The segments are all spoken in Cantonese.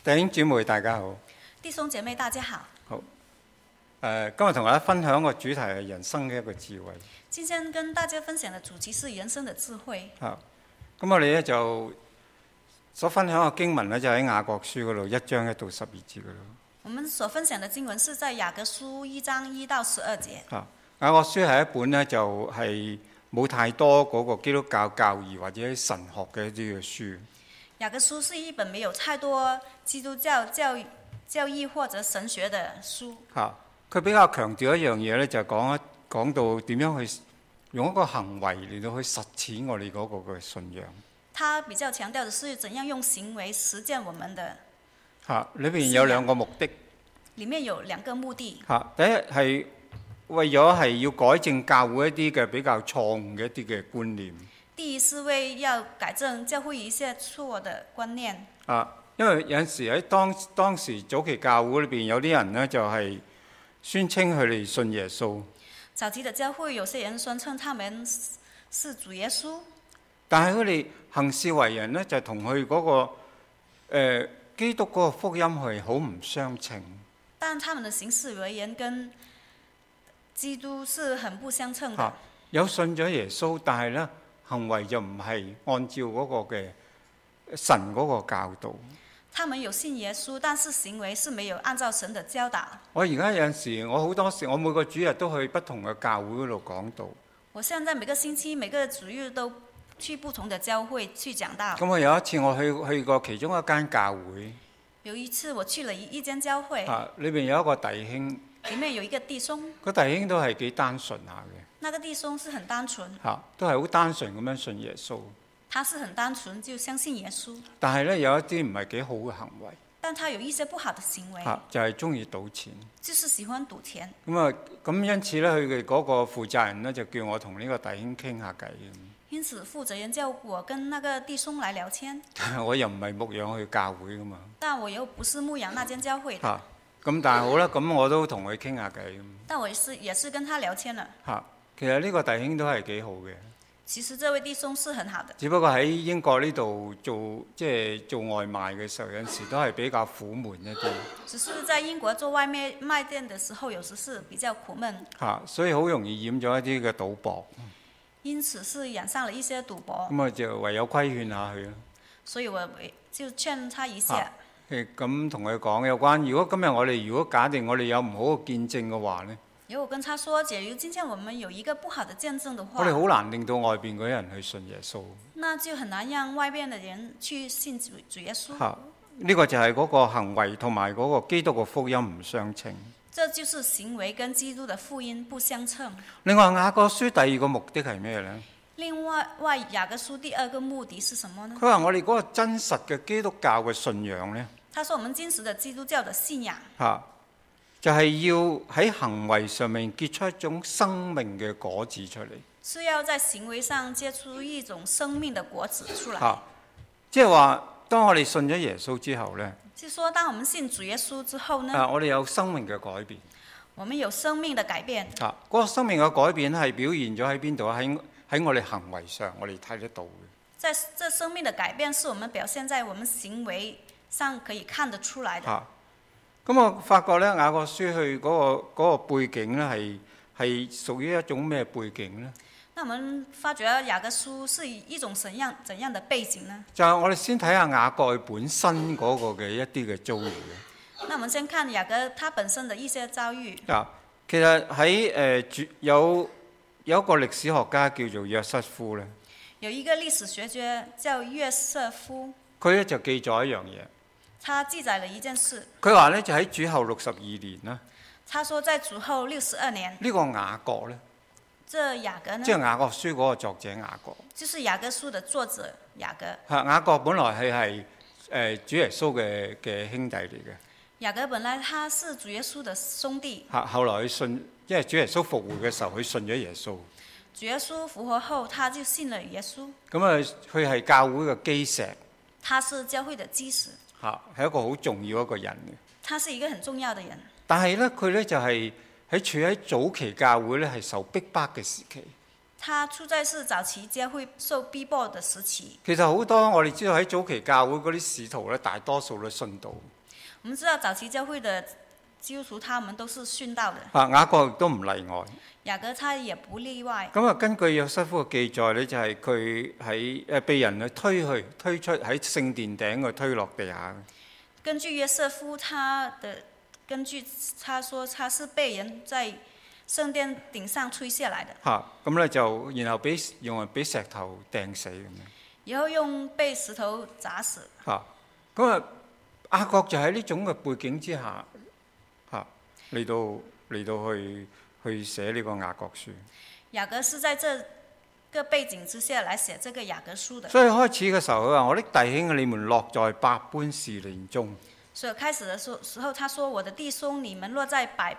弟兄姊妹大家好， 弟兄姐妹大家好。 好，今日同大家分享個主題係人生嘅一個智慧。 今天跟大家分享的主題是人生的智慧。 咁我哋咧就所分享嘅經文咧就喺雅各書嗰度1章1到12節嗰度。 我們所分享的經文是在雅各書1章1到12節。 雅各書係一本咧就係冇太多嗰個基督教教義或者神學嘅一啲嘅書。 雅各書是一本沒有太多基督教教義或者神學的書。 佢比較強調一樣嘢咧，就係講到點樣去用一個行為嚟到去實踐我哋嗰個嘅信仰。 他比較強調的是怎樣用行為實踐我們的。 裏邊有兩個目的。 裡面有兩個目的。 第一係為咗係要改正教會一啲嘅比較錯誤嘅一啲嘅觀念。 第一是為要改正教會一些錯的觀念。 因為有陣時喺當時早期教會裏邊有啲人呢，就係宣稱佢哋信耶穌。 早期的教會有些人宣稱他們是主耶穌， 但係佢哋行事為人呢，就同佢嗰個基督嗰個福音係好唔相稱。 但他們的行事為人跟基督是很不相稱的。 有信咗耶穌，但係呢行為就唔係按照嗰個嘅神嗰個教導。 他們有信耶穌，但是行為是沒有按照神的教導。 我而家有陣時，我好多時，我每個主日都去不同嘅教會嗰度講道。 我現在每個星期每個主日都去不同的教會去講道。 咁我有一次我去過其中一間教會。 有一次我去了一間教會。 裏邊有一個弟兄。 裡面有一個弟兄。 個弟兄都係幾單純下嘅。 那個弟兄是很單純。 都係好單純咁樣信耶穌。 他是很單純就相信耶穌。但係呢，有一啲唔係幾好嘅行為。 但他有一些不好的行為。 就係中意賭錢。 就是喜歡賭錢。 咁因此呢，佢哋嗰個負責人呢，就叫我同呢個弟兄傾下偈。 因此負責人叫我跟那個弟兄來聊天。 我又唔係牧養去教會噶嘛。 但我又不是牧養那間教會的。 咁但係好啦，咁我都同佢傾下偈。 但我也是跟他聊天了。 其實呢個弟兄都係幾好嘅。 其實這位弟兄是很好的。 只不過喺英國呢度做外賣嘅時候，有陣時都係比較苦悶一啲。 只是在英國做外賣店的時候，有時是比較苦悶。 所以好容易染咗一啲嘅賭博。 因此是染上了一些賭博。 咁我就唯有規勸下佢咯。 所以我就勸他一下。 咁同佢講有關，如果今日如果假定我哋有唔好嘅見證嘅話呢， 如果跟他說，假如今天我們有一個不好的見證的話， 我哋好難令到外邊嗰啲人去信耶穌。 那就很難讓外邊的人去信主耶穌。 呢個就係嗰個行為同埋嗰個基督嘅福音唔相稱。 這就是行為跟基督的福音不相稱。 另外雅各書第二個目的係咩呢？ 另外雅各書第二個目的是什麼呢？ 佢話我哋嗰個真實嘅基督教嘅信仰呢， 他說我們真實的基督教的信仰就係要喺行為上面結出一種生命嘅果子出嚟。 是要在行為上結出一種生命的果子出來。 即係話當我哋信咗耶穌之後呢， 即係說當我們信主耶穌之後呢， 我哋有生命嘅改變。 我們有生命的改變。 嗰個生命嘅改變係表現咗喺邊度？喺我哋行為上，我哋睇得到嘅。 在這生命的改變，是我們表現在我們行為上可以看得出來的。 咁我發覺呢，雅各書去嗰個背景呢，係屬於一種咩背景呢？ 那我們發覺雅各書是一種怎樣的背景呢？ 就係我哋先睇下雅各本身嗰個嘅一啲嘅遭遇。 那我們先看雅各他本身的一些遭遇。 其實喺有一個歷史學家叫做約瑟夫咧。 有一個歷史學家叫約瑟夫。 佢咧就記載一樣嘢。 他記載了一件事。 佢話咧就喺主後62年啦。 他說在主後62年。 呢個雅各咧。 這雅各呢？ 即係雅各書嗰個作者雅各。 就是雅各書的作者雅各。 雅各本來係主耶穌嘅兄弟嚟嘅。 雅各本來他是主耶穌的兄弟。 後來佢信，因為主耶穌復活嘅時候，佢信咗耶穌。 主耶穌復活後，他就信了耶穌。 咁佢係教會嘅基石。 他是教會的基石。 係一個好重要一個人嘅。 他是一個很重要的人。 但係咧，佢咧就係處喺早期教會咧係受逼迫嘅時期。 他處在是早期教會受逼迫的時期。 其實好多我哋知道喺早期教會嗰啲使徒咧，大多數都信道。 我們知道早期教會的基督徒，他們都是殉道的。 雅各亦都唔例外。 雅各他也不例外。 咁啊，根據約瑟夫嘅記載咧，就係佢喺被人去推出喺聖殿頂度推落地下。 根據約瑟夫根據他說他是被人在聖殿頂上推下來的。 咁咧就然後用人俾石頭掟死咁樣。 然後用被石頭砸死。 咁啊，雅各就喺呢種嘅背景之下，嚟到去寫呢個雅各書。 雅各是在這個背景之下來寫這個雅各書的。 所以開始嘅時候佢話：我的弟兄，你們落在百般試煉中。 所以開始的時候，他說：我的弟兄，你們落在百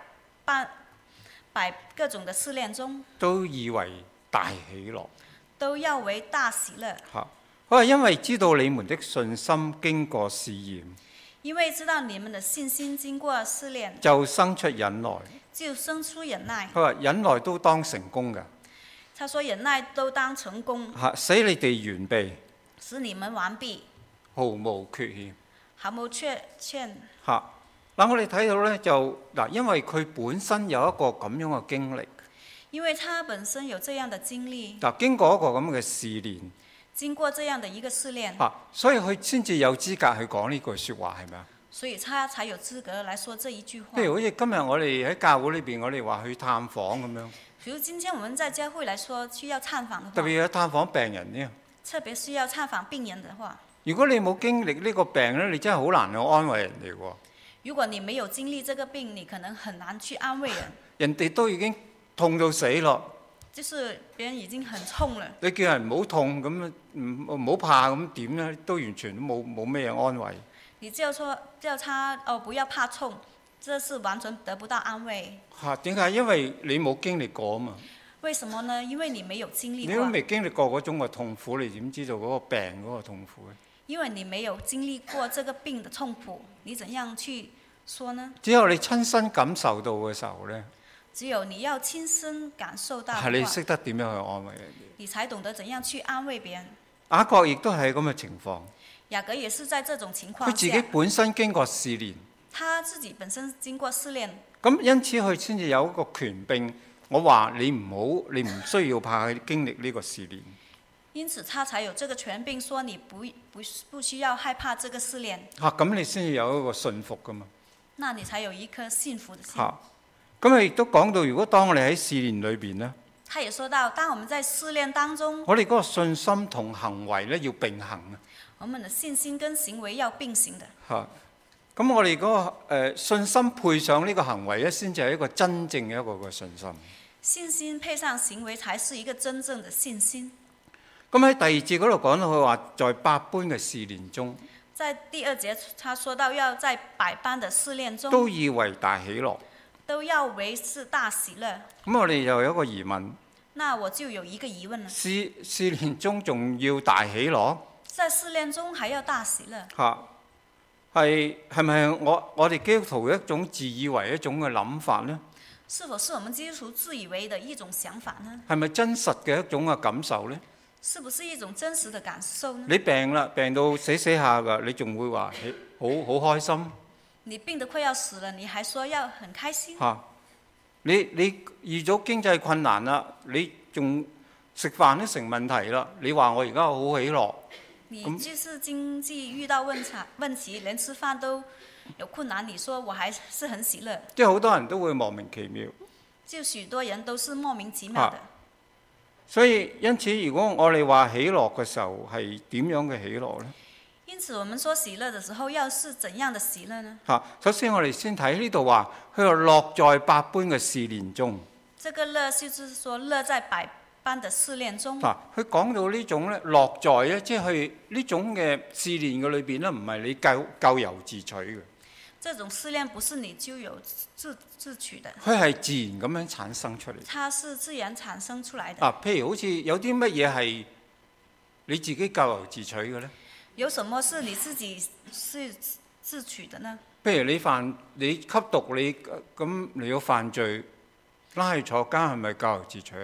各種的試煉中， 都以為大喜樂， 都要為大喜樂。 佢話因為知道你們的信心經過試驗， 因為知道你們的信心經過試煉， 就生出忍耐。 就生出忍耐。 佢話忍耐都當成功㗎。 他說忍耐都當成功， 使你哋完備， 使你們完備， 毫無缺欠。 毫無缺欠。 我哋睇到呢，就因為佢本身有一個咁樣嘅經歷， 因為他本身有這樣的經歷， 經過一個咁嘅試煉， 經過這樣的一個試煉， 所以佢先至有資格去講呢句説話，係咪啊？ 所以他才有資格來說這一句話。 譬如好似今日我哋喺教會裏邊，我哋話去探訪咁樣。 比如今天我們在教會來說需要探訪的話， 特別要探訪病人呢， 特別需要探訪病人的話， 如果你冇經歷呢個病咧，你真係好難去安慰人哋喎。 如果你沒有經歷這個病，你可能很難去安慰人。 人哋都已經痛到死咯， 就是別人已經很痛了， 你叫人唔好痛咁，唔好怕咁點咧，都完全都冇咩嘢安慰。 你叫他不要怕痛，這是完全得不到安慰。 點解？因為你冇經歷過啊嘛。 為什麼呢？因為你沒有經歷過。 你都未經歷過嗰種嘅痛苦，你點知道嗰個病嗰個痛苦咧？ 因為你沒有經歷過這個病的痛苦，你怎樣去說呢？ 只有你親身感受到嘅時候咧， 只有你要親身感受到， 係你識得點樣去安慰人哋， 你才懂得怎樣去安慰別人。 雅各亦都係咁嘅情況。 雅各也是在這種情況下， 佢自己本身經過試煉， 他自己本身經過試煉， 咁因此佢先至有一個權柄。我話你唔需要怕去經歷呢個試煉。 因此他才有這個權柄，說你不需要害怕這個試煉。 咁你先至有一個信服噶嘛。 那你才有一顆信服的心。 咁佢亦都講到，如果當我哋喺試煉裏邊呢， 他也說到，當我們在試煉當中， 我哋嗰個信心同行為咧要並行啊。 我們的信心跟行為要並行的。 咁我哋嗰個信心配上呢個行為咧，先至係一個真正嘅一個嘅信心。 信心配上行為，才是一個真正的信心。 咁喺第二節嗰度講到，佢話在百般嘅試煉中， 在第二節，他說到要在百般的試煉中， 都以為大喜樂， 都要為是大喜樂。 咁我哋又有一個疑問， 那我就有一個疑問了。 試煉中仲要大喜樂？ 在試煉中還要大喜樂？ 係咪我哋基督徒一種自以為一種嘅諗法呢？ 是否是我們基督徒自以為的一種想法呢？ 係咪真實嘅一種嘅感受呢？ 是不是一種真實的感受呢？ 你病啦，病到死下㗎，你仲會話好開心？ 你病得快要死了，你還說要很開心？ 你遇咗經濟困難啦，你仲食飯都成問題啦，你話我而家好喜樂？ 你就是經濟遇到問題，連吃飯都有困難，你說我還是很喜樂？ 即係好多人都會莫名其妙。 就許多人都是莫名其妙的。 所以因此，如果我哋話喜樂嘅時候係點樣嘅喜樂呢？ 因此，我們說喜樂的時候，要是怎樣的喜樂呢？ 首先我哋先睇呢度話，佢話落在百般嘅試煉中。 這個樂就是說樂在百般的試煉中。 佢講到呢種咧，落在咧，即係呢種嘅試煉嘅裏邊咧，唔係你咎由自取嘅。 這種試煉不是你咎由自取的。 佢係自然咁樣產生出嚟。 它是自然產生出來的。 譬如好似有啲乜嘢係你自己咎由自取嘅咧？ 有什麼是你自己是自取的呢？ 譬如你吸毒，你要犯罪，拉去坐監，係咪咎由自取啊？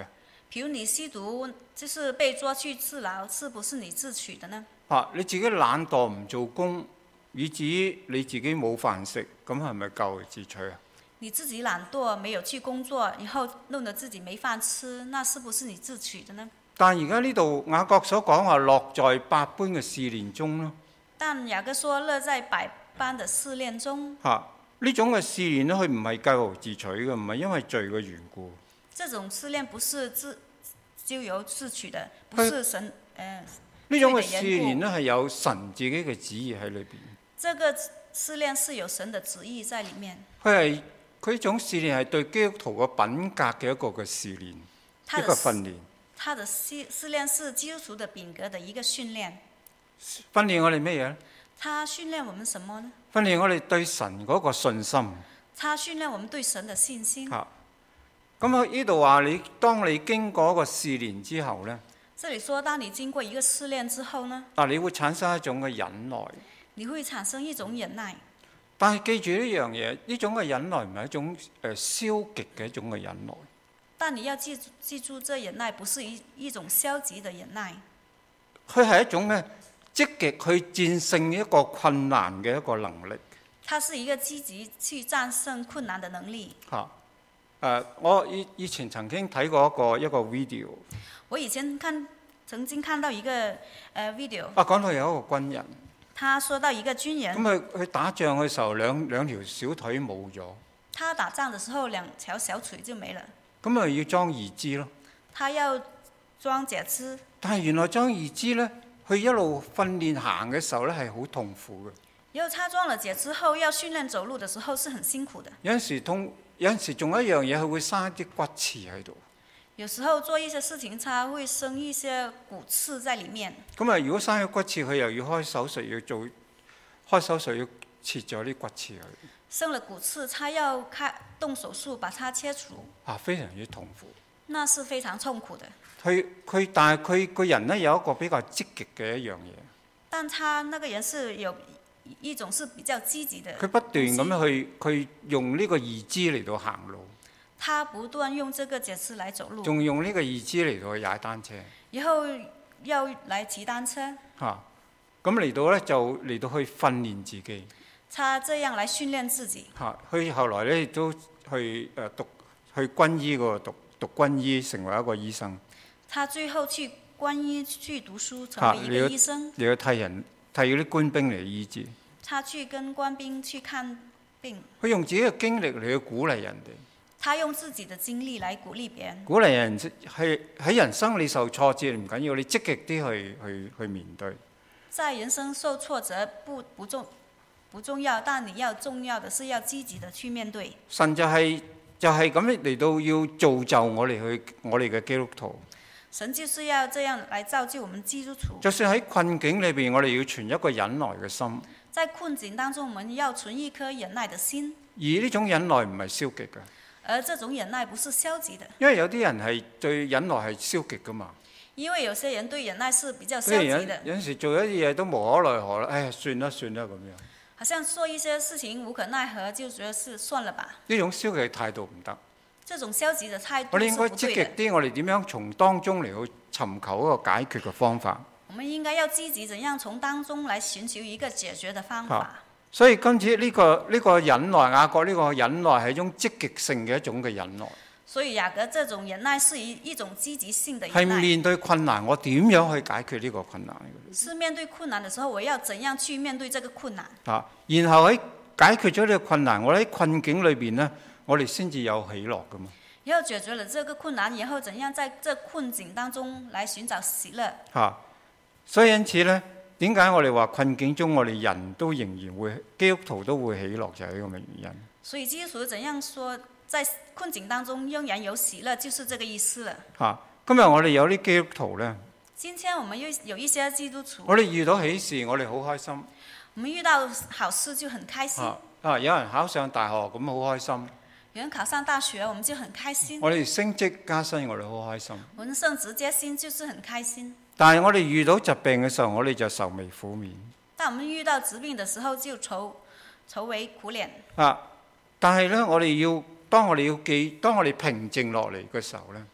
比如你吸毒，就是被抓去治療，是不是你自取的呢？ 你自己懶惰唔做工，以至於你自己冇飯食，咁係咪咎由自取啊？ 你自己懶惰，沒有去工作，以後弄得自己沒飯吃，那是不是你自取的呢？ 但而家呢度雅各所講話樂在百般嘅試煉中咯。 但雅各說樂在百般的試煉中。 呢種嘅試煉咧，佢唔係咎由自取嘅，唔係因為罪嘅緣故。 這種試煉不是咎由自取的，不是神呢種嘅試煉咧，係有神自己嘅旨意喺裏邊。 這個試煉是有神的旨意在裡面。 佢呢種試煉係對基督徒嘅品格嘅一個嘅試煉，一個訓練。 他的試煉是基督徒的品格的一個訓練。 訓練我哋咩嘢咧？ 他訓練我們什麼呢？ 訓練我哋對神嗰個信心。 他訓練我們對神的信心。 咁喺呢度話當你經過一個試煉之後呢， 這裡說，當你經過一個試煉之後呢， 你會產生一種嘅忍耐。 你會產生一種忍耐。 但係記住呢樣嘢，呢種嘅忍耐唔係一種消極嘅一種嘅忍耐。 但你要記住，這忍耐不是一種消極的忍耐。 佢係一種咧積極去戰勝一個困難嘅一個能力。 它是一個積極去戰勝困難的能力。 我以前曾經睇過一個 video。 我以前曾經看到一個video。 講到有一個軍人。 他說到一個軍人。 咁佢打仗嘅時候兩條小腿冇咗。 他打仗嘅時候兩條小腿就沒了。 咁咪要裝義肢咯。 他要裝截肢。 但係原來裝義肢呢，佢一路訓練行嘅時候呢係好痛苦嘅。 然後他裝了截肢後，要訓練走路嘅時候是很辛苦的。 有陣時仲有一樣嘢，佢會生一啲骨刺喺度。 有時候做一些事情，他會生一些骨刺在裡面。 咁如果生咗骨刺，佢又要開手術，要切咗啲骨刺去。 生了骨刺，他要動手術把它切除。 非常之痛苦。 那是非常痛苦的。 但係佢個人呢，有一個比較積極嘅一樣嘢。 但他那個人是有一種是比較積極的。 佢不斷咁樣去用呢個義肢嚟到行路。 他不斷用這個截肢來走路。 仲用呢個義肢嚟到去踩單車。 以後要來騎單車。 咁嚟到呢，就嚟到去訓練自己。 他這樣來訓練自己。 佢後來呢，亦都去軍醫嗰度讀軍醫，成為一個醫生。 他最後去軍醫去讀書，成為一個醫生。 你要替嗰啲官兵嚟醫治。 他去跟官兵去看病。 佢用自己嘅經歷嚟去鼓勵人哋。 他用自己的經歷來鼓勵別人。 鼓勵人係喺人生你受挫折唔緊要，你積極啲去面對。 在人生受挫折不重要，但你要重要的是要積極的去面對。 神就係咁嚟到要造就我哋嘅基督徒。 神就是要這樣來造就我們基督徒。 就算喺困境裏邊，我哋要存一個忍耐嘅心。 在困境當中，我們要存一顆忍耐的心。 而呢種忍耐唔係消極嘅。 而這種忍耐不是消極的。 因為有啲人係對忍耐係消極噶嘛。 因為有些人對忍耐是比較消極的。 有陣時做一啲嘢都無可奈何啦，哎呀算啦咁樣。 好像做一些事情無可奈何，就覺得是算了吧。 呢種消極嘅態度唔得。 這種消極的態度我哋應該積極啲，我哋點樣從當中嚟去尋求一個解決嘅方法？ 我們應該要積極，怎樣從當中來尋求一個解決的方法。 所以今次呢個忍耐，雅各呢個忍耐係一種積極性嘅一種嘅忍耐。 所以雅各這種忍耐是一種積極性的忍耐。 係面對困難，我點樣去解決呢個困難？ 是面對困難的時候，我要怎樣去面對這個困難？ 然後喺解決咗呢個困難，我喺困境裏邊呢，我哋先至有喜樂噶嘛。 然後解決了這個困難以後，怎樣在這困境當中來尋找喜樂？ 所以因此呢，點解我哋話困境中我哋人都仍然會基督徒都會喜樂，就係呢個原因。 所以基督徒怎樣說，在困境當中仍然有喜樂，就是這個意思了。 今日我哋有啲基督徒呢， 今天我們有一些基督徒， 我哋遇到喜事，我哋好開心。 我們遇到好事就很開心。 有人考上大學咁好開心。 有人考上大學，我們就很開心。 我哋升職加薪，我哋好開心。 我們升職加薪就是很開心。 但係我哋遇到疾病嘅時候，我哋就愁眉苦面。 但我們遇到疾病嘅時候就愁眉苦臉。 但係呢，當我哋平靜落嚟嘅時候呢，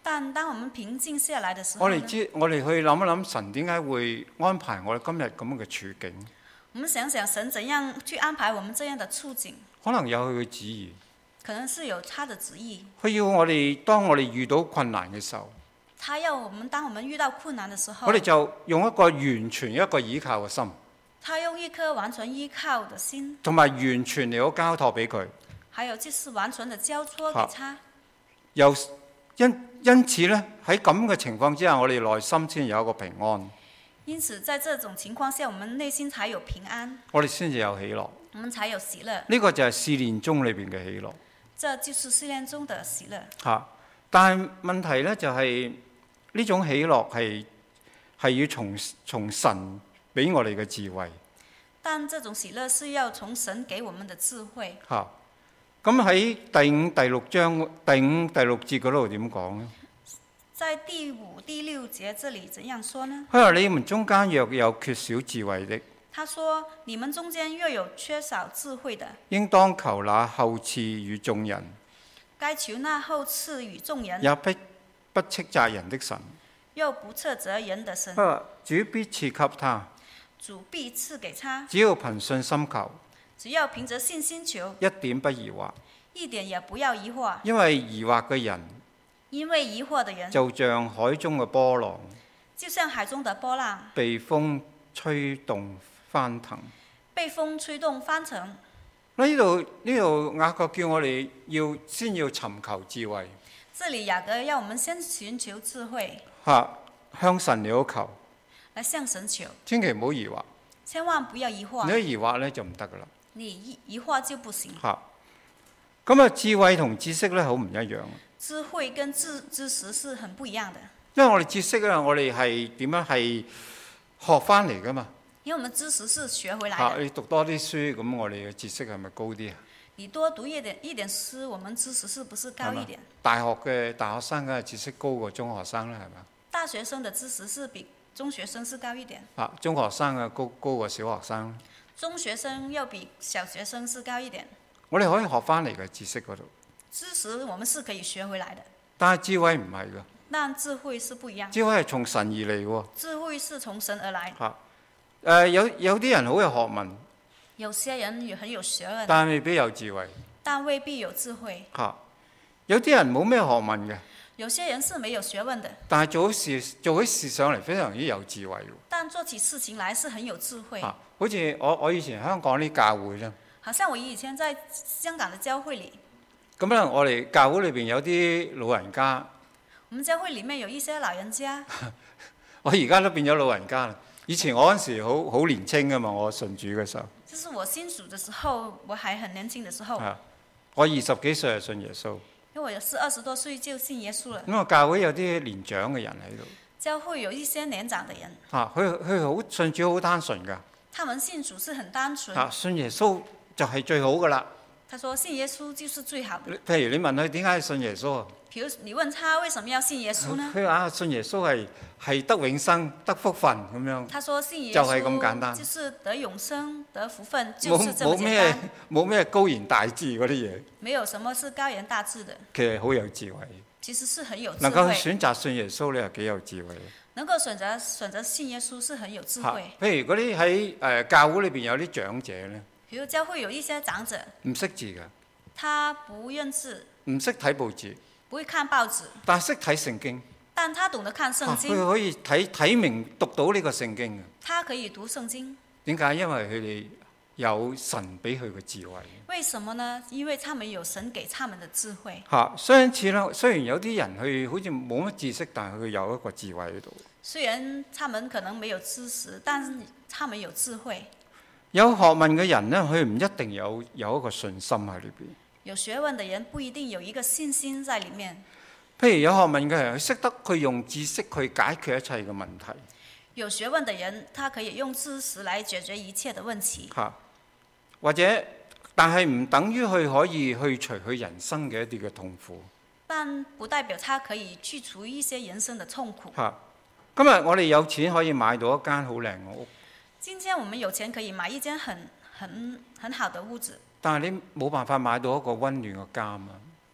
但當我們平靜下來的時候我呢， 哋去諗一諗神點解會安排我哋今日咁樣嘅處境？ 我們想想神怎樣去安排我們這樣的處境， 可能有佢嘅旨意。 可能是有他的旨意。 佢要我哋當我哋遇到困難嘅時候， 他要我們當我們遇到困難的時候， 我哋就用一個完全一個倚靠嘅心， 他用一顆完全依靠的心， 同埋完全嚟到交託俾佢。 還有就是完全的交託給他。 又因此呢，喺咁嘅情況之下，我哋內心先有一個平安， 因此在這種情況下，我們內心才有平安， 我哋先至有喜樂。 我們才有喜樂。 呢個就係試煉中裏邊嘅喜樂。 這就是試煉中的喜樂。 但係問題呢，就係呢種喜樂係要從神俾我哋嘅智慧。 但這種喜樂是要從神給我們的智慧。 咁喺第五、第六節嗰度點講呢？ 在第五、第六節這裡怎樣說呢？ 佢話你們中間若有缺少智慧的， 他說你們中間若有缺少智慧的， 應當求那厚賜與眾人， 該求那厚賜與眾人， 也不斥責人的神。 又不斥責人的神。 主必賜給他， 主必賜給他， 只要憑信心求， 只要憑着信心求， 一點不疑惑。 一點也不要疑惑， 因為疑惑嘅人， 因為疑惑的人就像海中嘅波浪， 就像海中的波浪， 被風吹動翻騰。 被風吹動翻騰。 呢度雅各叫我哋先要尋求智慧。 這裡雅各要我們先尋求智慧， 向神嚟到求， 來向神求， 千祈唔好疑惑。 千萬不要疑惑。 你一疑惑咧就唔得噶啦。 你疑惑就不行。 咁啊，智慧同知識咧好唔一樣。 智慧跟知識是很不一樣的。 因為我哋知識咧，我哋係點樣係學翻嚟噶嘛？ 因為我們知識是學回來的。 你讀多啲書，咁我哋嘅知識係咪高啲啊？ 你多讀一點書，我們知識是不是高一點？ 大學生嘅知識高過中學生啦，係嘛？ 大學生的知識是比中學生是高一點。 中學生嘅高過小學生。 中學生要比小學生是高一點。 我哋可以學翻嚟嘅知識嗰度。知識我們是可以學回來的。 但係智慧唔係㗎。 但智慧是不一樣。 智慧係從神而嚟喎。 智慧是從神而來。 有啲人好有學問。 有些人也很有學問。 但未必有智慧。 但未必有智慧。 有啲人冇咩學問嘅。 有些人是沒有學問的。 但係做起事上嚟非常之有智慧。 但做起事情來是很有智慧。 好似我以前香港啲教會啫。 好像我以前在香港的教會裡。 咁咧，我哋教會裏邊有啲老人家。 我們教會裡面有一些老人家。 我而家都變咗老人家啦。以前我嗰陣時好年輕噶嘛，我信主嘅時候。 就是我信主的時候，我還很年輕的時候。 我20幾歲就信耶穌。 因為我是20多歲就信耶穌了。 咁啊，教會有啲年長嘅人喺度。 教會有一些年長嘅人。 佢好信主好單純噶。 他們信主是很單純。 信耶穌就係最好噶啦。 他說信耶穌就是最好的。 譬如你問佢點解信耶穌啊？ 譬如你問他為什麼要信耶穌呢？ 佢話信耶穌係得永生得福分咁樣。 他說信耶穌就係咁簡單。 就是得永生得福分，就是這麼簡單。 冇咩高言大智嗰啲嘢。 沒有什麼是高言大智的。 其實好有智慧。 其實是很有智慧。 能夠選擇信耶穌，你係幾有智慧。 能夠選擇信耶穌是很有智慧。 譬如嗰啲喺教會裏邊有啲長者咧。 譬如教會有一些長者。 唔識字㗎。 他不認字。 唔識睇報紙。 不會看報紙。 但係識睇聖經。 但他懂得看聖經。 佢可以睇明讀到呢個聖經嘅。 他可以讀聖經。點解？因為佢哋有神俾佢嘅智慧。 為什麼呢？因為他們有神給他們的智慧。 相似啦，雖然有啲人佢好似冇乜知識，但係佢有一個智慧喺度。 雖然他們可能沒有知識，但是他們有智慧。 有學問嘅人呢，佢唔一定有一個信心喺裏邊。 有學問的人不一定有一個信心在裡面。 譬如有學問嘅人，佢識得佢用知識去解決一切嘅問題。 有學問的人，他可以用知識來解決一切的問題。 或者，但係唔等於佢可以去除佢人生嘅一啲嘅痛苦。 但不代表他可以去除一些人生的痛苦。 今日我哋有錢可以買到一間好靚嘅屋。 今天我們有錢可以買一間很好的屋子。 但係你冇辦法買到一個溫暖嘅家嘛？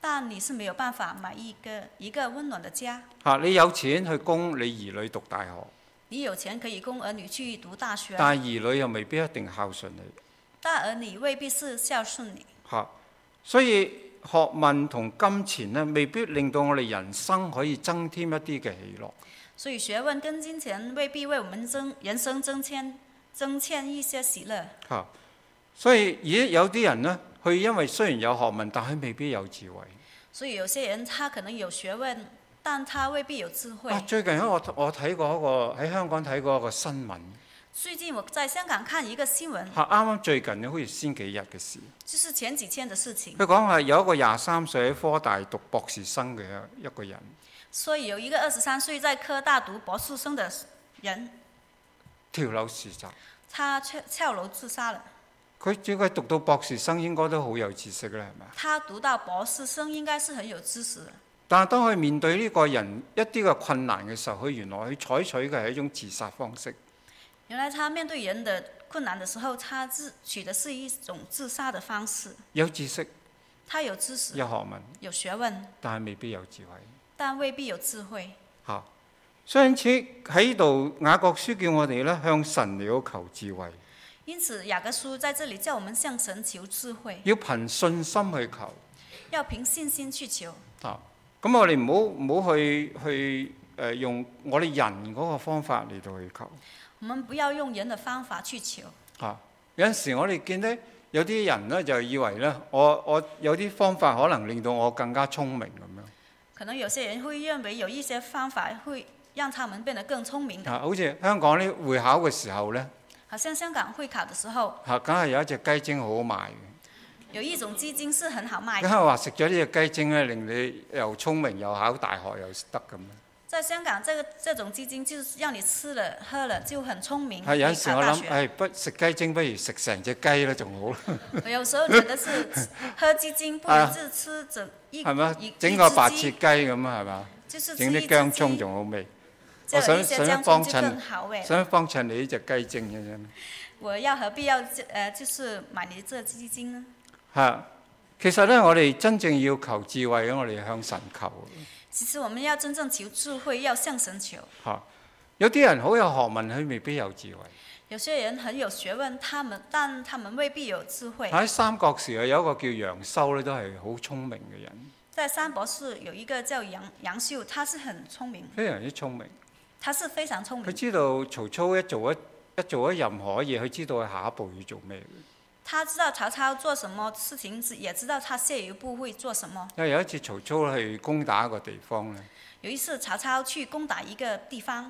但你是沒有辦法買一個溫暖的家。 你有錢去供你兒女讀大學， 你有錢可以供兒女去讀大學， 但係兒女又未必一定孝順你。 但兒女未必是孝順你。 所以學問同金錢呢，未必令到我哋人生可以增添一啲嘅喜樂。 所以學問跟金錢未必為我們人生增添一些喜樂。 所以有啲人呢，佢因為雖然有學問，但佢未必有智慧。 所以有些人他可能有學問，但他未必有智慧。 最近我睇過喺香港睇過一個新聞。 最近我在香港看一個新聞。 啱啱最近好似先幾日嘅事。 就是前幾天的事情。 佢講係有一個23歲喺科大讀博士生嘅一個人。 所以有一個23歲在科大讀博士生的人跳樓自殺。 他跳樓自殺了。 佢只係讀到博士生，應該都好有知識啦，係咪？ 他讀到博士生應該是很有知識的。但係當佢面對呢個人一啲嘅困難嘅時候，佢原來佢採取嘅係一種自殺方式。 原來他面對人的困難的時候，他取的是一種自殺的方式。 有知識， 他有知識， 有學問， 有學問， 但係未必有智慧。 但未必有智慧。 所以因此喺度雅各書叫我哋咧向神嚟到求智慧。 因此雅各書在這裡叫我們向神求智慧， 要憑信心去求， 要憑信心去求。 咁我哋唔好去用我哋人嗰個方法嚟到去求。 我們不要用人的方法去求。 有陣時我哋見到有啲人咧就以為咧，我有啲方法可能令到我更加聰明咁樣。 可能有些人會認為有一些方法會讓他們變得更聰明。 好似香港啲會考嘅時候咧， 好像香港會考的時候， 梗係有一隻雞精好好賣嘅。 有一種雞精是很好賣嘅。 梗係話食咗呢隻雞精咧，令你又聰明又考大學又得咁。 在香港，這種雞精就是讓你吃了喝了就很聰明。 有陣時我諗，不食雞精不如食成隻雞咧仲好。 我有時候覺得是喝雞精不如就吃整一整個白切雞咁啊，係嘛？ 就是整啲薑葱仲好味。我想幫襯你呢隻雞精嘅啫。 我何必要就是買你這雞精呢？ 其實咧，我哋真正要求智慧，我哋向神求。 其實我們要真正求智慧，要向神求。 有啲人好有學問，佢未必有智慧。 有些人很有學問，但他們未必有智慧。 喺三國時有一個叫楊修咧，都係好聰明嘅人。 在三國時有一個叫楊修，他是很聰明， 非常之聰明。 他是非常聰明。 佢知道曹操一做咗任何嘢，佢知道佢下一步要做咩。 他知道曹操做什麼事情，也知道他下一步會做什麼。 因為有一次曹操去攻打一個地方咧。 有一次曹操去攻打一個地方。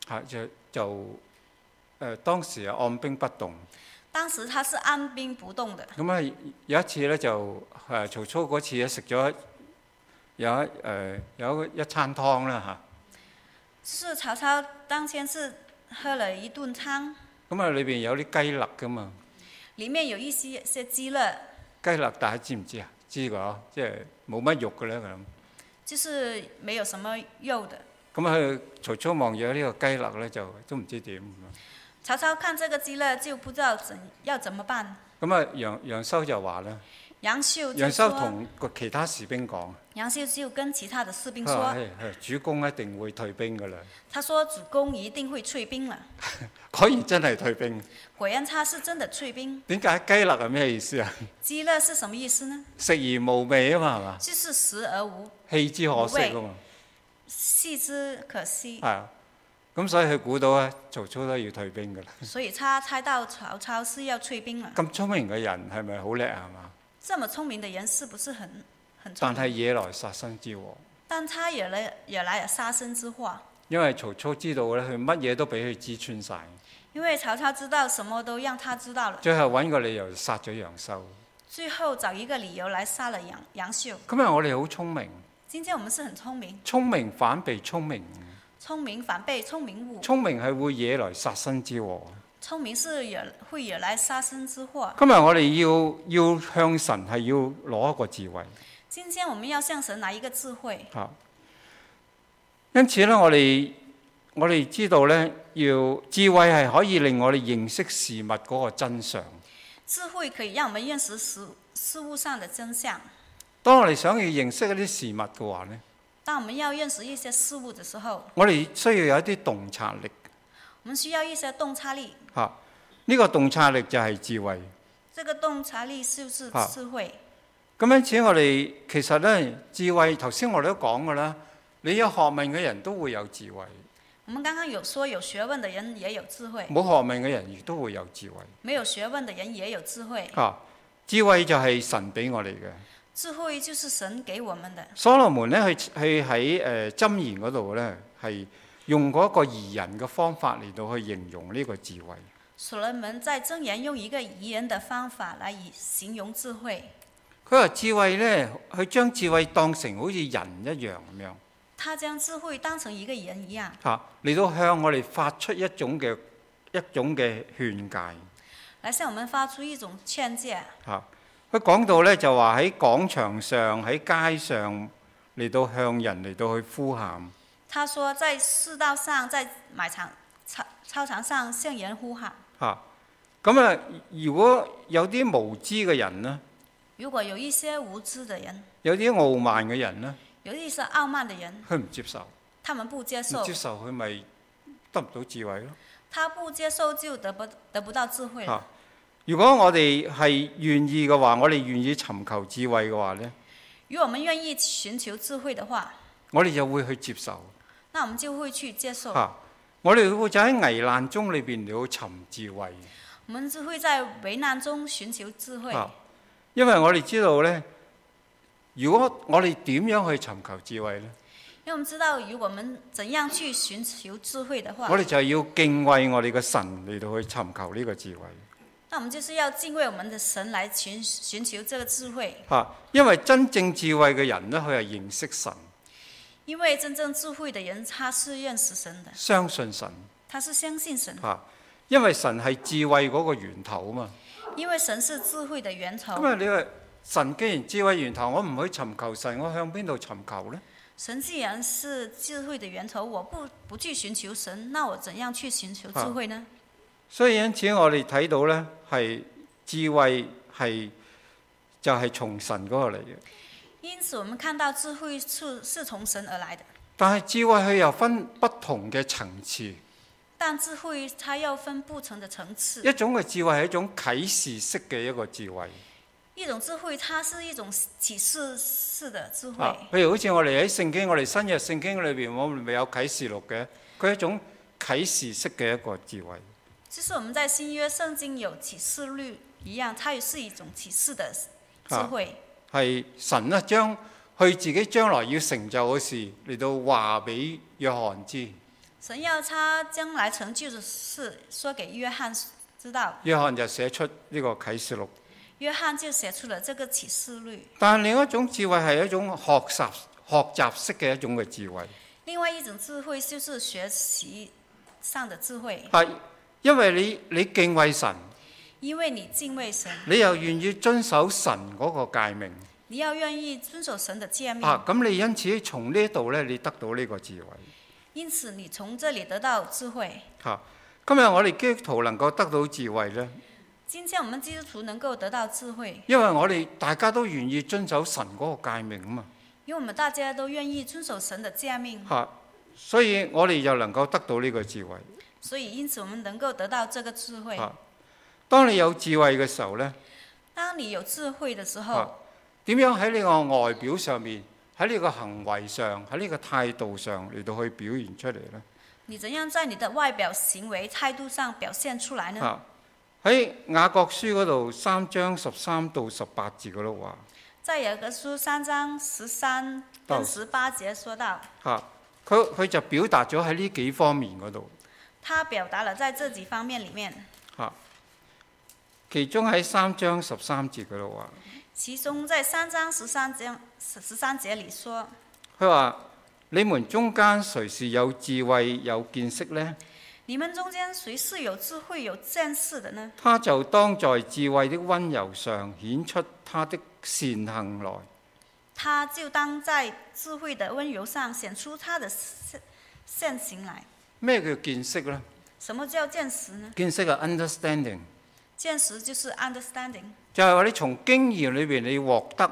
當時按兵不動。 當時他是按兵不動的。 咁有一次咧就曹操嗰次咧食咗有一餐湯啦嚇。 是曹操當天是喝了一頓湯。 裏邊有啲雞肋噶嘛。 裡面有一些雞肋。 雞肋大家知唔知啊？知㗎，即係冇乜肉嘅咧咁。 就是沒有什麼肉的。 曹操望住呢個雞肋咧，就都唔知點。 曹操看這個雞肋就不知道要怎麼辦。 楊修就話咧。 楊修同其他士兵講。 楊修就跟其他的士兵說： 主公一定會退兵㗎啦。 他說：主公一定會退兵了。 果然真係退兵。 果然他是真的退兵。 點解雞肋係咩意思啊？ 雞肋是什麼意思呢？ 食而無味啊嘛，係嘛？ 就是食而無。 棄之可惜啊嘛。 棄之可惜。 咁所以佢估到咧，曹操都要退兵㗎啦。 所以他猜到曹操是要退兵了。 咁聰明嘅人係咪好叻啊？係嘛？ 這麼聰明的人是不是很聰明？ 但係惹來殺身之禍。 但他惹來了殺身之禍。因為曹操知道咧，佢乜嘢都俾佢知穿晒。 因為曹操知道什麼都讓他知道了。 最後揾個理由殺咗楊修。 最後找一個理由來殺了楊修。 今日我哋好聰明。 今天我們是很聰明。 聰明反被聰明。 聰明反被聰明誤。 聰明係會惹來殺身之禍。 聰明是會惹來殺身之禍。 今日我哋要向神係要攞一個智慧。 今天我們要向神拿一個智慧。 因此咧，我哋知道咧，智慧係可以令我哋認識事物嗰個真相。 智慧可以讓我們認識事物上的真相。 當我哋想要認識一啲事物嘅話呢， 當我們要認識一些事物的時候， 我哋需要有一啲洞察力。 我們需要一些洞察力。 呢個洞察力就係智慧。 這個洞察力就是智慧。 咁因此我哋其實呢，智慧頭先我哋都講㗎啦，你有學問嘅人都會有智慧。 我們剛剛有說有學問的人也有智慧， 冇學問嘅人亦都會有智慧。 沒有學問的人也有智慧。 智慧就係神俾我哋嘅。 智慧就是神給我們的。 所羅門呢，去喺箴言嗰度呢，係用嗰個擬人嘅方法嚟到去形容呢個智慧。 所羅門在箴言用一個擬人的方法來以形容智慧。 佢話智慧呢，佢將智慧當成好似人一樣咁樣。 他將智慧當成一個人一樣。 嚟到向我哋發出一種嘅勸誡。 來向我們發出一種勸誡。 佢講到呢，就話喺廣場上、喺街上嚟到向人嚟到去呼喊。 他說在市道上、在操場上向人呼喊。 咁如果有啲無知嘅人呢？ 如果有一些無知的人， 有啲傲慢嘅人呢？ 有一些傲慢的人， 佢唔接受。 他們不接受。 唔接受佢咪得唔到智慧咯？ 他不接受就得不到智慧了。 如果我哋係願意嘅話，我哋願意尋求智慧嘅話呢？ 如果我們願意尋求智慧的話， 我哋就會去接受。 那我們就會去接受。 我哋會就喺危難中裏邊嚟尋智慧。 我們就會在危難中尋求智慧。 因為我哋知道呢，如果我哋點樣去尋求智慧呢？ 因為我們知道，如果我們怎樣去尋求智慧的話， 我哋就係要敬畏我哋嘅神嚟到去尋求呢個智慧。 那我們就是要敬畏我們的神來尋求這個智慧。 因為真正智慧嘅人呢，佢係認識神。 因為真正智慧的人，他是認識神的， 相信神。 他是相信神。 因為神係智慧嗰個源頭啊嘛。 因為神是智慧的源頭。 咁你話神既然智慧源頭，我唔去尋求神，我向邊度尋求呢？ 神既然是智慧的源頭，我不去尋求神，那我怎樣去尋求智慧呢？ 所以因此我哋睇到呢，係智慧就係從神嗰個嚟嘅。 因此我們看到智慧是從神而來的。 但係智慧佢又分不同嘅層次。 但智慧它又分不同的層次。 一種嘅智慧係一種啟示式嘅一個智慧。 一種智慧，它是一種啟示式的智慧。 譬如好似我哋喺聖經，我哋新約聖經裏邊，我哋咪有啟示錄嘅，佢係一種啟示式嘅一個智慧。 就是我們在新約聖經有啟示錄一樣，它也是一種啟示的智慧。係神呢，將佢自己將來要成就嘅事嚟到話俾約翰知。 神要他將來成就的事說給約翰知道。 約翰就寫出呢個啟示錄。 約翰就寫出了這個啟示錄。 但係另一種智慧係一種學習式嘅一種嘅智慧。 另外一種智慧就是學習上的智慧。 因為你敬畏神。 因為你敬畏神。 你又願意遵守神嗰個誡命。 你要願意遵守神的誡命。 咁你因此從呢度咧，你得到呢個智慧。 因此你從這裡得到智慧。 今日我哋基督徒能夠得到智慧呢？ 今天我們基督徒能夠得到智慧， 因為我哋大家都願意遵守神嗰個誡命啊嘛。 因為我們大家都願意遵守神的誡命。 所以我哋就能夠得到呢個智慧。 所以因此我們能夠得到這個智慧。 當你有智慧嘅時候呢， 當你有智慧的時候， 點樣喺呢個外表上面，喺呢個行為上，喺呢個態度上嚟到去表現出嚟呢？ 你怎樣在你的外表、行為、態度上表現出來呢？ 喺雅各書嗰度3章13到18節嗰度話， 在雅各書3章13跟18節說到， 佢就表達咗喺呢幾方面嗰度。 他表達了在這幾方面裡面。 其中喺3章13節嗰度話， 其中在3章13節裡說， 佢話：你們中間誰是有智慧有見識呢？ 你們中間誰是有智慧有見識的呢？ 他就當在智慧的溫柔上顯出他的善行來。 他就當在智慧的溫柔上顯出他的善行來。咩叫見識呢？ 什麼叫見識呢？ 見識係 understanding。 見識就是 understanding。 就係話你從經驗裏邊你獲得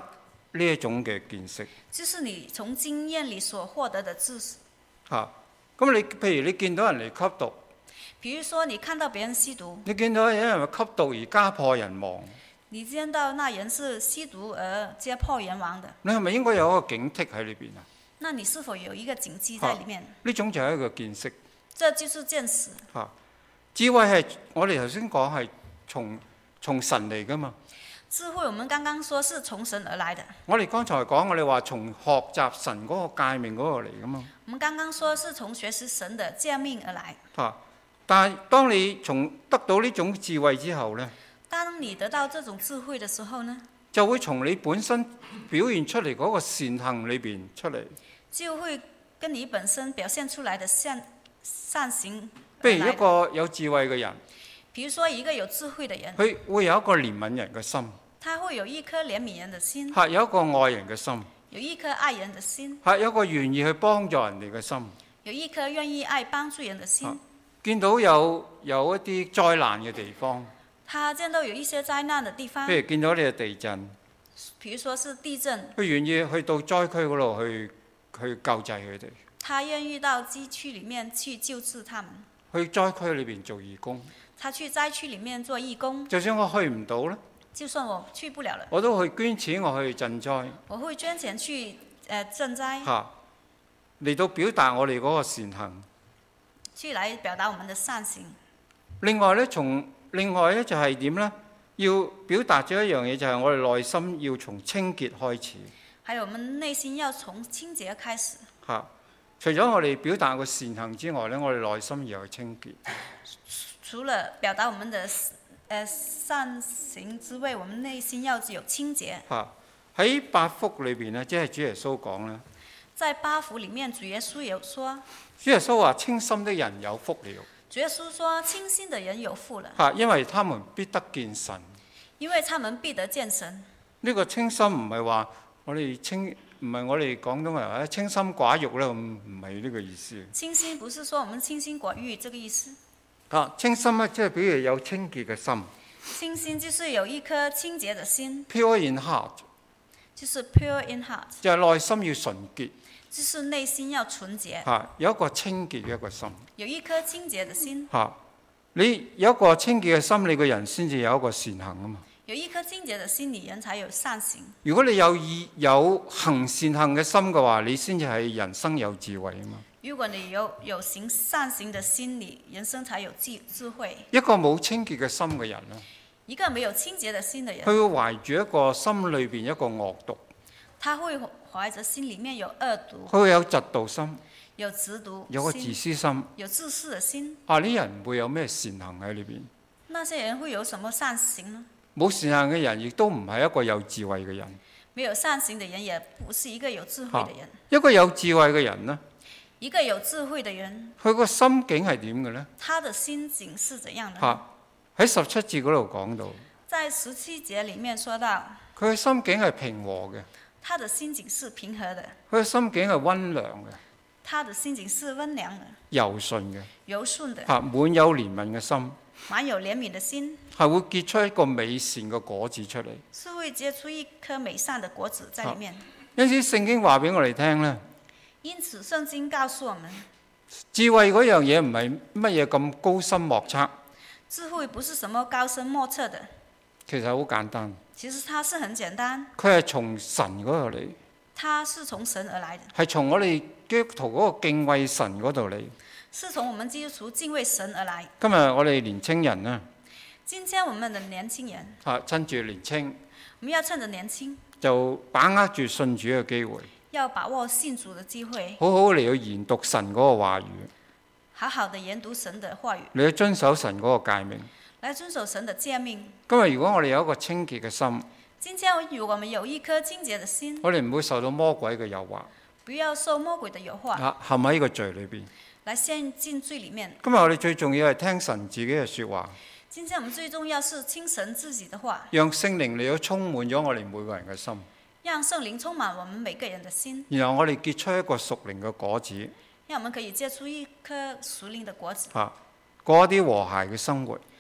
呢一種嘅見識就是你從經驗裡所獲得的知識。 咁你譬如你見到人嚟吸毒， 比如說你看到別人吸毒， 你見到有人吸毒而家破人亡， 你見到那人是吸毒而家破人亡的， 你係咪應該有一個警惕喺裏邊啊？ 那你是否有一個警惕在裡面？ 呢種就係一個見識。 這就是見識。 智慧係我哋頭先講係從神嚟噶嘛。 智慧我們剛剛說是從神而來的。 我哋剛才講，我哋話從學習神嗰個誡命嗰個嚟噶嘛。 我們剛剛說是從學習神的誡命而來。 但係當你得到呢種智慧之後呢， 當你得到這種智慧的時候呢， 就會從你本身表現出嚟嗰個善行裏邊出嚟。 就會跟你本身表現出來的善行。 譬如一個有智慧嘅人， 比如說一個有智慧的人， 佢會有一個憐憫人嘅心， 他會有一顆憐憫人的心， 有一個愛人嘅心， 有一顆愛人的心， 有一個願意去幫助人哋嘅心， 有一顆願意愛幫助人的心。 見到有一啲災難嘅地方， 他見到有一些災難的地方， 譬如見到呢個地震， 比如說是地震， 佢願意去到災區嗰度去救濟佢哋。 他願意到災區裡面去救治他們， 去災區裏邊做義工。 他去災區裡面做義工。 就算我去唔到呢， 就算我去不了了， 我都去捐錢，我去賑災。 我會捐錢去賑災。 嚟到表達我哋嗰個善行。 去來表達我們的善行。 另外呢，就係點呢？要表達咗一樣嘢，就係我哋內心要從清潔開始。 還有我們內心要從清潔開始。 除咗我哋表達個善行之外呢，我哋內心要有清潔。 除了表達我們的善行之外，我們內心要有清潔。 喺八福裏邊呢，即係主耶穌講啦。 在八福裡面，主耶穌有說。 主耶穌話：清心的人有福了。 主耶穌說：清心的人有福了。 因為他們必得見神。 因為他們必得見神。 呢個清心唔係話我哋唔係我哋廣東人話清心寡欲啦，唔係呢個意思。 清心不是說我們清心寡欲這個意思。 清心咧，即係比如有清潔嘅心。 清心就是有一顆清潔的心。 Pure in heart， 就是 pure in heart， 就係內心要純潔。 就是內心要純潔。 有一個清潔嘅一個心。 有一顆清潔的心。 你有一個清潔嘅心，你個人先至有一個善行啊嘛。 有一顆清潔的心，你人才有善行。 如果你有行善行嘅心嘅話，你先至係人生有智慧啊嘛。 如果你有行善行的心，你人生才有智慧。 一個冇清潔嘅心嘅人咧， 一個沒有清潔的心的人， 佢會懷住一個心裏邊一個惡毒。 他會懷着心裡面有惡毒。 佢會有嫉妒心。 有嫉妒心。 有個自私心。 有自私的心。 呢人唔會有咩善行喺裏邊。 那些人會有什麼善行呢？ 冇善行嘅人，亦都唔係一個有智慧嘅人。 沒有善行的人，也不是一個有智慧的人。 一個有智慧嘅人呢？ 一個有智慧的人， 佢個心境係點嘅呢？ 他的心境是怎樣的？ 喺17節嗰度講到。 在17節裡面說到， 佢嘅心境係平和嘅。 他的心境是平和的。 佢嘅心境係溫良嘅。 他的心境是溫良的。 柔順嘅。 柔順的。 滿有憐憫嘅心。 滿有憐憫的心。 係會結出一個美善嘅果子出嚟。 是會結出一顆美善的果子在裡面。 因此聖經話俾我哋聽咧。 因此聖經告訴我們， 智慧嗰樣嘢唔係乜嘢咁高深莫測。 智慧不是什麼高深莫測的。 其實好簡單。 其實它是很簡單。 佢係從神嗰度嚟。 它是從神而來的。 係從我哋基督徒嗰個敬畏神嗰度嚟。 是從我們基督徒敬畏神而來。 今日我哋年青人呢， 今天我們的年輕人， 趁住年青， 我們要趁着年輕， 就把握住信主嘅機會， 要把握信主的機會， 好好嚟去研讀神嗰個話語， 好好的研讀神的話語， 嚟去遵守神嗰個誡命， 來遵守神的誡命。 今日如果我哋有一個清潔嘅心， 今天如果我們有一顆清潔的心， 我哋唔會受到魔鬼嘅誘惑， 不要受魔鬼的誘惑， 陷喺呢個罪裏邊， 來陷進罪裡面。 今日我哋最重要係聽神自己嘅說話。 今天我們最重要是聽神自己的話， 讓聖靈嚟到充滿咗我哋每個人嘅心， 讓聖靈充滿我們每個人的心， 然後我哋結出一個屬靈嘅果子， 讓我們可以結出一顆屬靈的果子， 過一啲和諧嘅生活，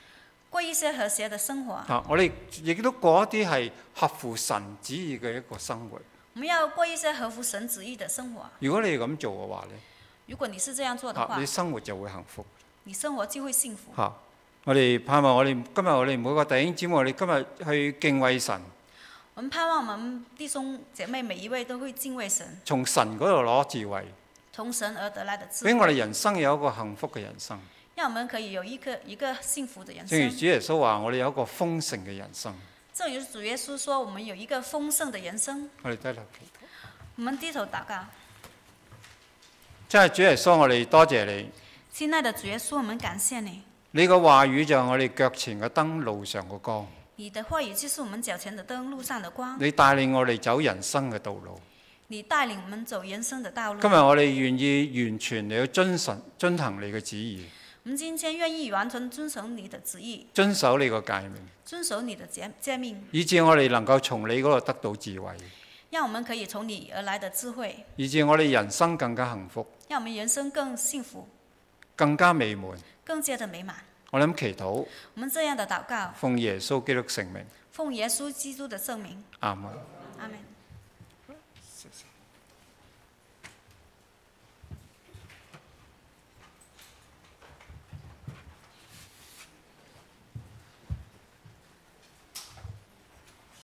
過一些和諧的生活。 我哋亦都過一啲係合乎神旨意嘅一個生活。 我們要過一些合乎神旨意的生活。 如果你咁做嘅話咧， 如果你是這樣做的話， 你生活就會幸福。 你生活就會幸福。 我哋盼望今日我哋每個弟兄姊妹，我哋今日去敬畏神。 我們盼望我們弟兄姐妹每一位都會敬畏神， 從神嗰度攞智慧， 從神而得來的智慧， 俾我哋人生有一個幸福嘅人生。 讓我們可以有一個幸福的人生。 正如主耶穌話，我哋有一個豐盛嘅人生。 正如主耶穌說，我們有一個豐盛的人生。 我哋低頭祈禱。 我們低頭禱告。 真係主耶穌，我哋多謝你。 親愛的主耶穌，我們感謝你。 你個話語就係我哋腳前嘅燈，路上嘅光。 你的話語就是我們腳前的燈，路上的光。 你帶領我哋走人生嘅道路。 你帶領我們走人生的道路。 今日我哋願意完全嚟去遵行你嘅旨意。 我們今天願意完全遵守你的旨意， 遵守你個誡命， 遵守你的誡命， 以致我哋能夠從你嗰度得到智慧， 讓我們可以從你而來的智慧， 以致我哋人生更加幸福， 讓我們人生更幸福， 更加美滿， 更加的美滿。 我諗祈禱， 我們這樣的禱告， 奉耶穌基督聖名， 奉耶穌基督的聖名， 阿門。 阿門。